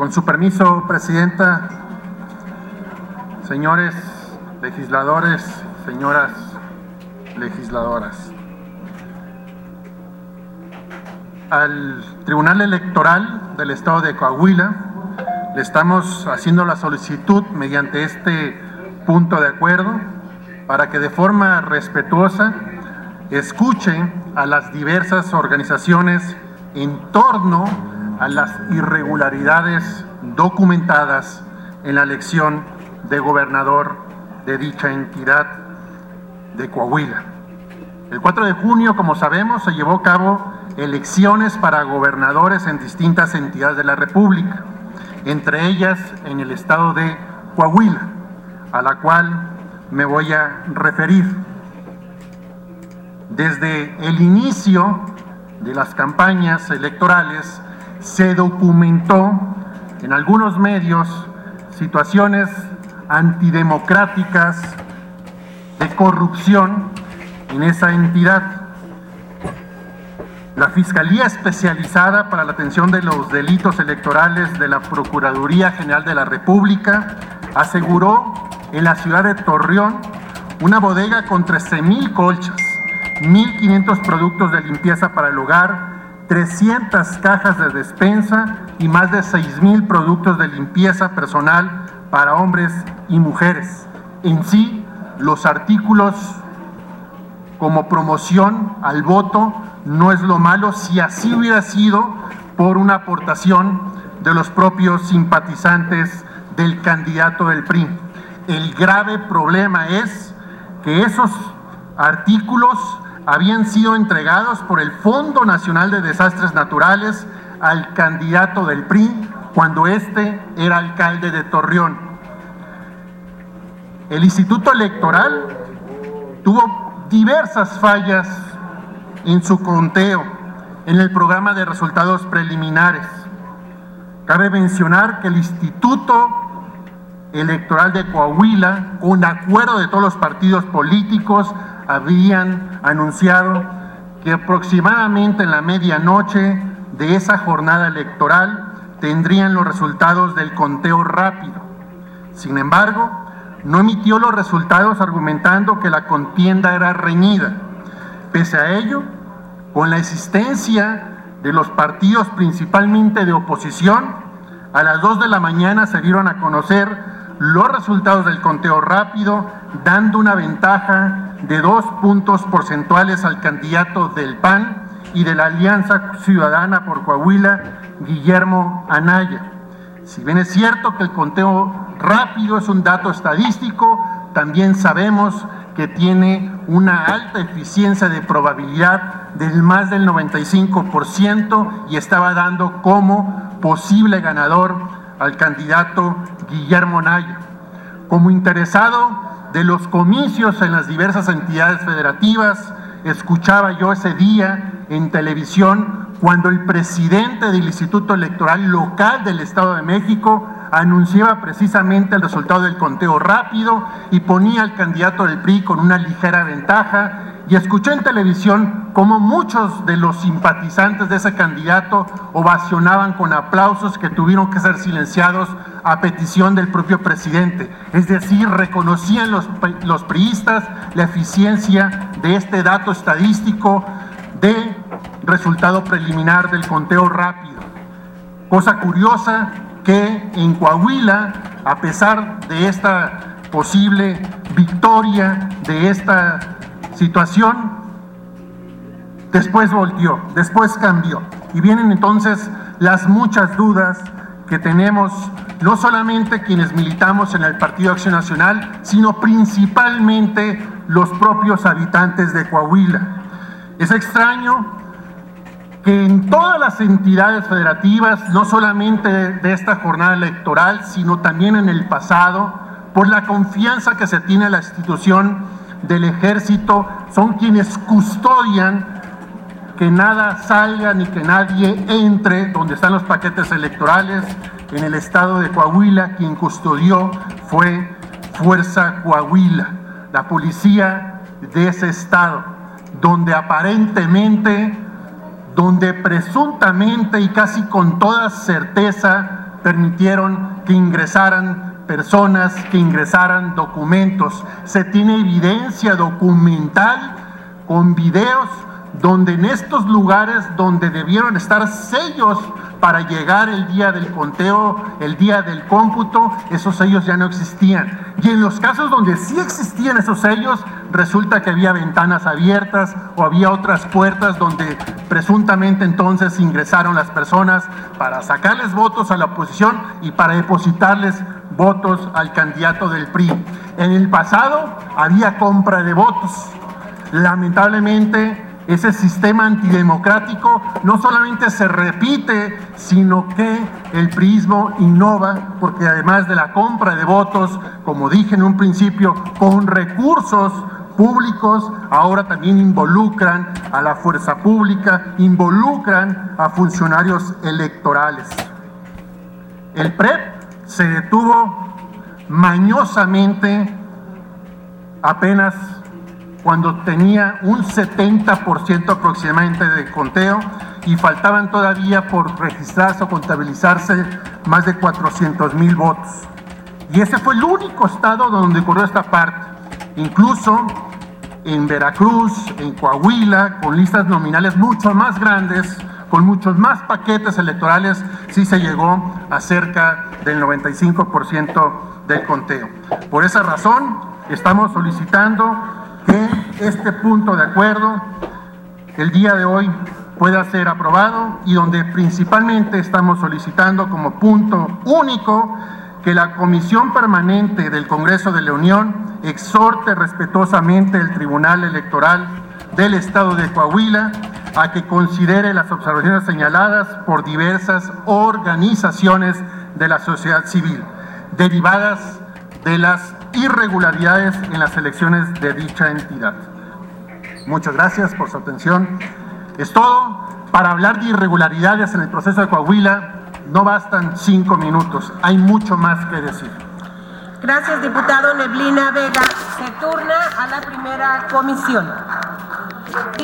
Con su permiso, Presidenta, señores legisladores, señoras legisladoras. Al Tribunal Electoral del Estado de Coahuila le estamos haciendo la solicitud mediante este punto de acuerdo para que de forma respetuosa escuche a las diversas organizaciones en torno a las irregularidades documentadas en la elección de gobernador de dicha entidad de Coahuila. El 4 de junio, como sabemos, se llevó a cabo elecciones para gobernadores en distintas entidades de la República, entre ellas en el estado de Coahuila, a la cual me voy a referir. Desde el inicio de las campañas electorales se documentó en algunos medios situaciones antidemocráticas de corrupción en esa entidad. La Fiscalía Especializada para la Atención de los Delitos Electorales de la Procuraduría General de la República aseguró en la ciudad de Torreón una bodega con 13,000 colchas, 1,500 productos de limpieza para el hogar, 300 cajas de despensa y más de 6,000 productos de limpieza personal para hombres y mujeres. En sí, los artículos como promoción al voto no es lo malo si así hubiera sido por una aportación de los propios simpatizantes del candidato del PRI. El grave problema es que esos artículos habían sido entregados por el Fondo Nacional de Desastres Naturales al candidato del PRI cuando éste era alcalde de Torreón. El Instituto Electoral tuvo diversas fallas en su conteo en el programa de resultados preliminares. Cabe mencionar que el Instituto Electoral de Coahuila, con acuerdo de todos los partidos políticos, habían anunciado que aproximadamente en la medianoche de esa jornada electoral tendrían los resultados del conteo rápido. Sin embargo, no emitió los resultados argumentando que la contienda era reñida. Pese a ello, con la existencia de los partidos principalmente de oposición, a las 2 de la mañana se dieron a conocer los resultados del conteo rápido, dando una ventaja de 2 puntos porcentuales al candidato del PAN y de la Alianza Ciudadana por Coahuila, Guillermo Anaya. Si bien es cierto que el conteo rápido es un dato estadístico, también sabemos que tiene una alta eficiencia de probabilidad del más del 95% y estaba dando como posible ganador al candidato Guillermo Anaya. Como interesado de los comicios en las diversas entidades federativas, escuchaba yo ese día en televisión cuando el presidente del Instituto Electoral Local del Estado de México anunciaba precisamente el resultado del conteo rápido y ponía al candidato del PRI con una ligera ventaja, y escuché en televisión cómo muchos de los simpatizantes de ese candidato ovacionaban con aplausos que tuvieron que ser silenciados a petición del propio presidente. Es decir, reconocían los priistas la eficiencia de este dato estadístico de resultado preliminar del conteo rápido. Cosa curiosa que en Coahuila, a pesar de esta posible victoria, de esta situación, después volteó, después cambió. Y vienen entonces las muchas dudas que tenemos, no solamente quienes militamos en el Partido Acción Nacional, sino principalmente los propios habitantes de Coahuila. Es extraño que en todas las entidades federativas, no solamente de esta jornada electoral, sino también en el pasado, por la confianza que se tiene a la institución del Ejército, son quienes custodian que nada salga ni que nadie entre donde están los paquetes electorales. En el estado de Coahuila, quien custodió fue Fuerza Coahuila, la policía de ese estado, donde aparentemente, donde presuntamente y casi con toda certeza permitieron que ingresaran personas, que ingresaran documentos. Se tiene evidencia documental con videos donde en estos lugares donde debieron estar sellos para llegar el día del conteo, el día del cómputo, esos sellos ya no existían. Y en los casos donde sí existían esos sellos, resulta que había ventanas abiertas o había otras puertas donde presuntamente entonces ingresaron las personas para sacarles votos a la oposición y para depositarles votos al candidato del PRI. En el pasado había compra de votos. Lamentablemente, ese sistema antidemocrático no solamente se repite, sino que el priismo innova, porque además de la compra de votos, como dije en un principio, con recursos públicos, ahora también involucran a la fuerza pública, involucran a funcionarios electorales. El PREP se detuvo mañosamente apenas cuando tenía un 70% aproximadamente de conteo y faltaban todavía por registrarse o contabilizarse más de 400,000 votos. Y ese fue el único estado donde ocurrió esta parte. Incluso en Veracruz, en Coahuila, con listas nominales mucho más grandes, con muchos más paquetes electorales, sí se llegó a cerca del 95% del conteo. Por esa razón, estamos solicitando que este punto de acuerdo el día de hoy pueda ser aprobado y donde principalmente estamos solicitando como punto único que la Comisión Permanente del Congreso de la Unión exhorte respetuosamente al Tribunal Electoral del Estado de Coahuila a que considere las observaciones señaladas por diversas organizaciones de la sociedad civil, derivadas de las irregularidades en las elecciones de dicha entidad. Muchas gracias por su atención. Es todo. Para hablar de irregularidades en el proceso de Coahuila, no bastan 5 minutos. Hay mucho más que decir. Gracias, diputado Neblina Vega. Se turna a la primera comisión.